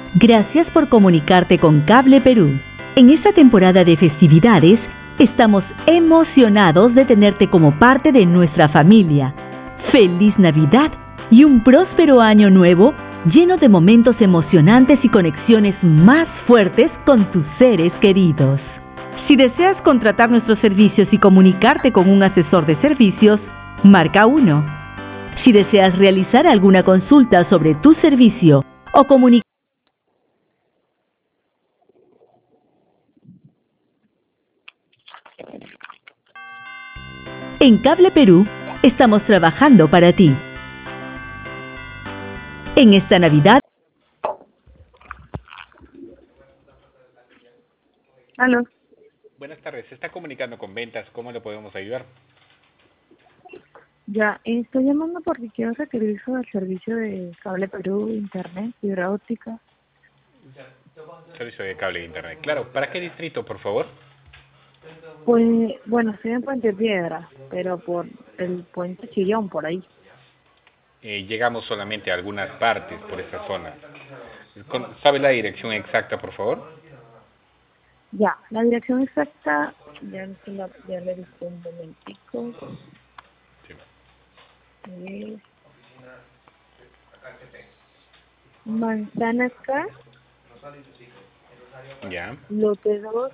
Gracias por comunicarte con Cable Perú. En esta temporada de festividades, estamos emocionados de tenerte como parte de nuestra familia. ¡Feliz Navidad y un próspero año nuevo lleno de momentos emocionantes y conexiones más fuertes con tus seres queridos! Si deseas contratar nuestros servicios y comunicarte con un asesor de servicios, marca 1. Si deseas realizar alguna consulta sobre tu servicio o comunicar en Cable Perú, estamos trabajando para ti. En esta Navidad. Aló. Buenas tardes, se está comunicando con ventas, ¿cómo le podemos ayudar? Ya, estoy llamando porque quiero requerir sobre el servicio de Cable Perú, internet, fibra óptica. Servicio de cable e internet. Claro, ¿para qué distrito, por favor? Pues, bueno, estoy en Puente Piedra, pero por el Puente Chillón, por ahí. Llegamos solamente a algunas partes por esa zona. ¿Sabe la dirección exacta, por favor? Ya, la dirección exacta, ya le dije un momentico. Sí. Es Manzana K, Ya. lote 2,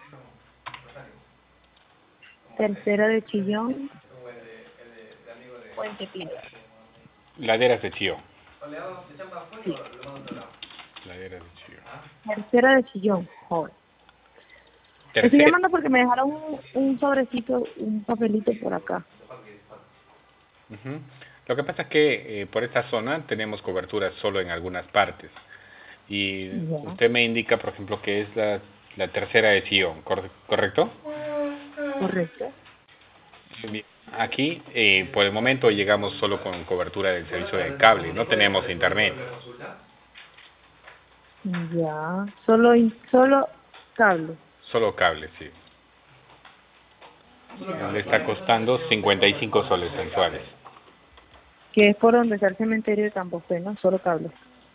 tercera de Chillón, Puente Piedra. Laderas de Chillón. Sí, Laderas de Chillón. tercera de Chillón, joven. Estoy llamando porque me dejaron un sobrecito, un papelito por acá. Uh-huh. Lo que pasa es que por esta zona tenemos cobertura solo en algunas partes. Y Ya. usted me indica, por ejemplo, que es la tercera de Chillón, ¿correcto? Correcto. Bien. Aquí, por el momento, llegamos solo con cobertura del servicio de cable, no tenemos internet. Ya, solo cable. Solo cable, sí. Le está costando 55 soles mensuales. Que es por donde está el cementerio de Campos Fe, ¿no? Solo cable.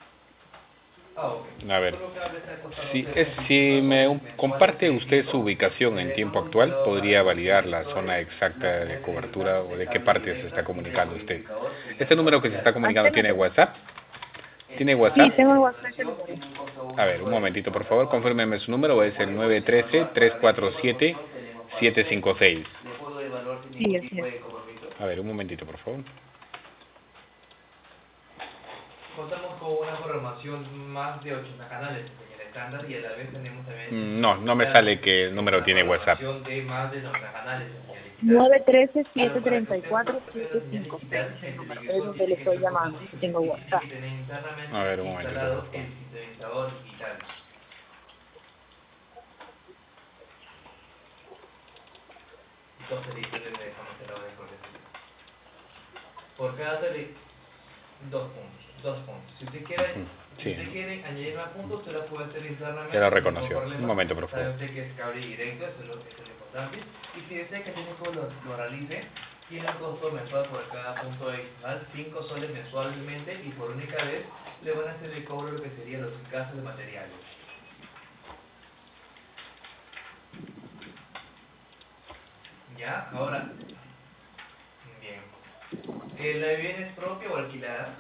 A ver, si me comparte usted su ubicación en tiempo actual, podría validar la zona exacta de cobertura o de qué parte se está comunicando usted. ¿Este número que se está comunicando tiene WhatsApp? ¿Tiene WhatsApp? Sí, tengo el WhatsApp. A ver, un momentito, por favor, confírmeme su número, es el 913-347-756. Sí, así es. A ver, un momentito, por favor. Contamos con una programación más de 80 canales, señal estándar, y a la vez tenemos también... No me sale que el número tiene WhatsApp. De más de 90 canales, 913-734-756 es el número, es donde le estoy llamando. Tengo WhatsApp. A ver, un momentito, por favor. Por cada dos puntos. Si usted quiere añadir más puntos, usted lo puede hacer internamente. Ya lo reconoció. Un momento, por favor. Sabe usted que es cable directo, eso es lo importante. Y si desea que el técnico lo realice, tiene un costo mensual por cada punto adicional, 5 soles mensualmente, y por única vez le van a hacer el cobro de lo que serían los gastos de materiales. ¿Ya? Ahora, bien. ¿La vivienda es propia o alquilada?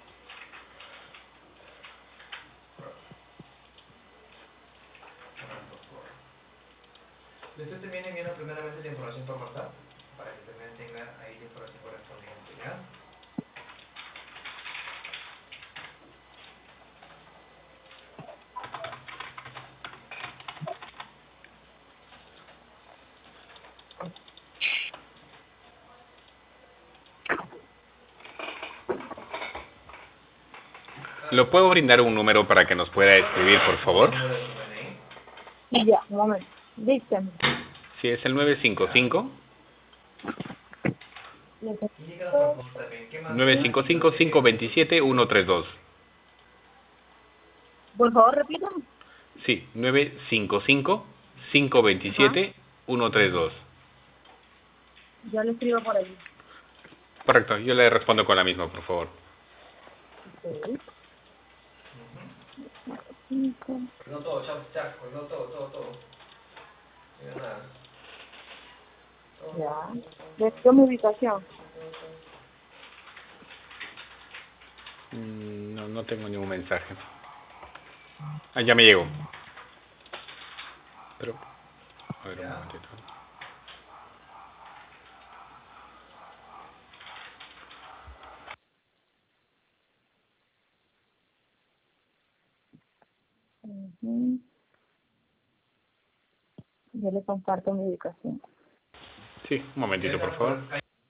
Le estoy también enviando primeramente la información por WhatsApp, para que también tenga ahí la información correspondiente, ¿ya? ¿Lo puedo brindar un número para que nos pueda escribir, por favor? Y ya, un momento. Dígame. Sí, es el 955 955-527-132. Por favor, repítame. Sí, 955-527-132. Ya le escribo por ahí. Correcto, yo le respondo con la misma, por favor. Okay. 5. No todo, chaco, no todo. Mira nada. Ya. Después mi ubicación. No tengo ningún mensaje. Ah, ya me llegó. Pero, a ver un momentito. Yo le comparto mi ubicación. Sí, un momentito, por favor.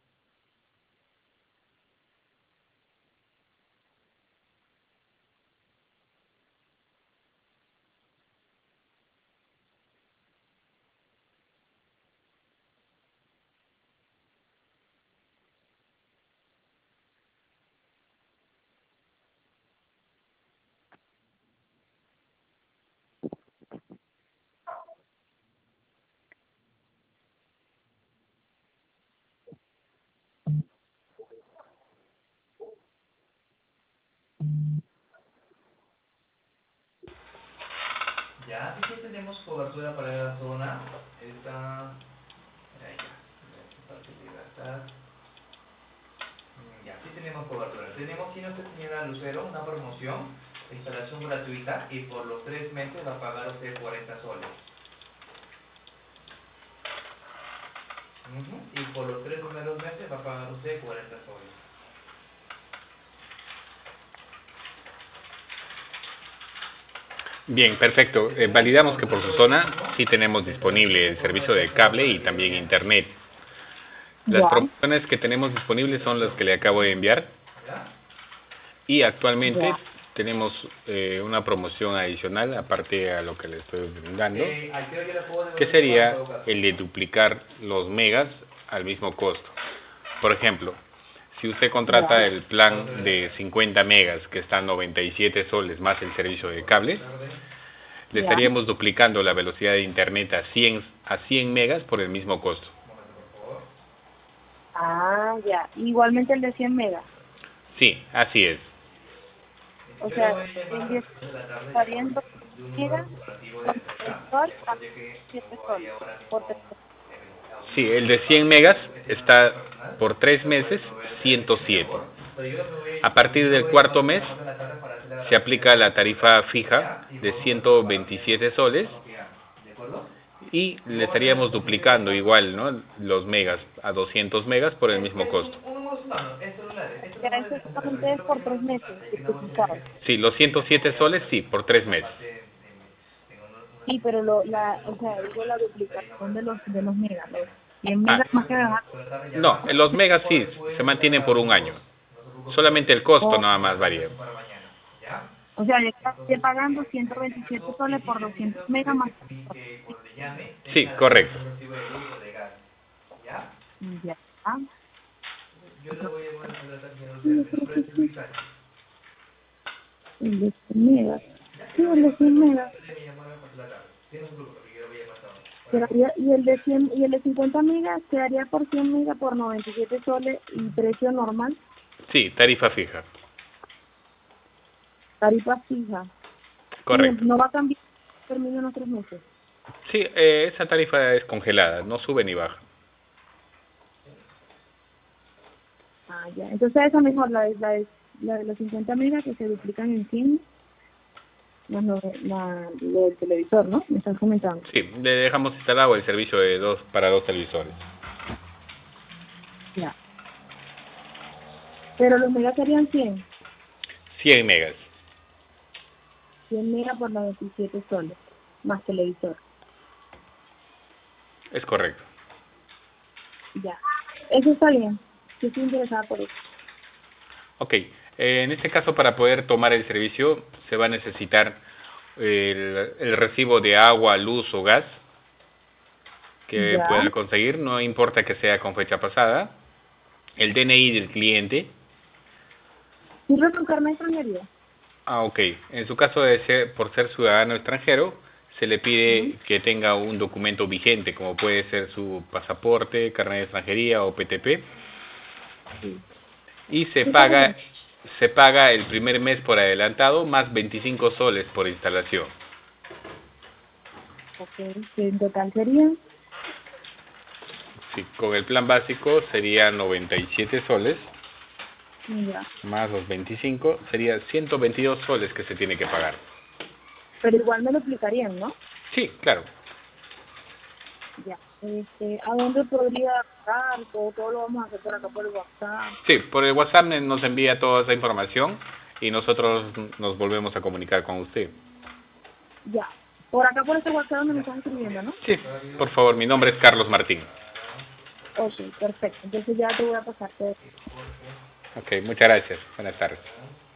Ya, sí que tenemos cobertura para la zona. Esta... Ahí ya. Parque Libertad. Ya, sí tenemos cobertura. Tenemos, si no se señora Lucero, una promoción, instalación gratuita, y por los 3 meses va a pagar usted 40 soles. Y por los 3 primeros meses va a pagar usted 40 soles. Bien, perfecto. Validamos que por su zona sí tenemos disponible el servicio de cable y también internet. Las promociones que tenemos disponibles son las que le acabo de enviar. Y actualmente tenemos una promoción adicional, aparte a lo que le estoy brindando, que sería el de duplicar los megas al mismo costo. Por ejemplo, si usted contrata el plan de 50 megas, que está a 97 soles más el servicio de cable, le estaríamos duplicando la velocidad de internet a 100 megas por el mismo costo. Ah, ya. Igualmente el de 100 megas. Sí, así es. O sea, el 10 estaría en 2 megas por sol a 7 soles por 3 meses. Sí, el de 100 megas está por 3 meses 107. A partir del cuarto mes se aplica la tarifa fija de 127 soles y le estaríamos duplicando igual, ¿no?, los megas a 200 megas por el mismo costo. Ya, eso solamente es por 3 meses, duplicado. Sí, los 107 soles sí, por 3 meses. Sí, pero o sea, digo la duplicación de los megas, los 100 megas más que bajar. No, los megas sí, se mantienen por un año. Solamente el costo nada más varía. O sea, yo estoy pagando 127 soles por 200 megas más. Sí, correcto. Ya. Yo le voy a contratar, mi nombre es Luis Sánchez. El de 100 megas. Sí, el de 100 megas. Y el de 100 y el de 50 megas quedaría por 100 megas por 97 soles y precio normal. Sí, tarifa fija. Tarifa fija. Correcto. No va a cambiar, termina en otros meses. Sí, esa tarifa es congelada, no sube ni baja. Ah, ya. Entonces esa mejor, la de los 50 megas que se duplican en 100, lo del televisor, ¿no? Me estás comentando. Sí, le dejamos instalado el servicio de para dos televisores. Ya. Pero los megas serían 100. 100 megas. 100 megas por 97 soles, más televisor. Es correcto. Ya. Eso está bien. Yo estoy interesada por eso. Ok. En este caso, para poder tomar el servicio, se va a necesitar el recibo de agua, luz o gas que pueda conseguir, no importa que sea con fecha pasada, el DNI del cliente. ¿Sirve con carnet de extranjería? Ah, ok. En su caso, por ser ciudadano extranjero, se le pide que tenga un documento vigente, como puede ser su pasaporte, carnet de extranjería o PTP. Y se paga Se paga el primer mes por adelantado más 25 soles por instalación. Ok, que en total serían. Sí, con el plan básico sería 97 soles, Ya. más los 25, sería 122 soles que se tiene que pagar. Pero igual me lo explicarían, ¿no? Sí, claro. Ya. ¿A dónde podría pagar? Todo lo vamos a hacer por acá por el WhatsApp. Sí, por el WhatsApp nos envía toda esa información y nosotros nos volvemos a comunicar con usted. Ya. Por acá por este WhatsApp donde me están escribiendo, ¿no? Sí, por favor, mi nombre es Carlos Martín. Ok, perfecto. Entonces ya te voy a pasar todo. Ok, muchas gracias. Buenas tardes.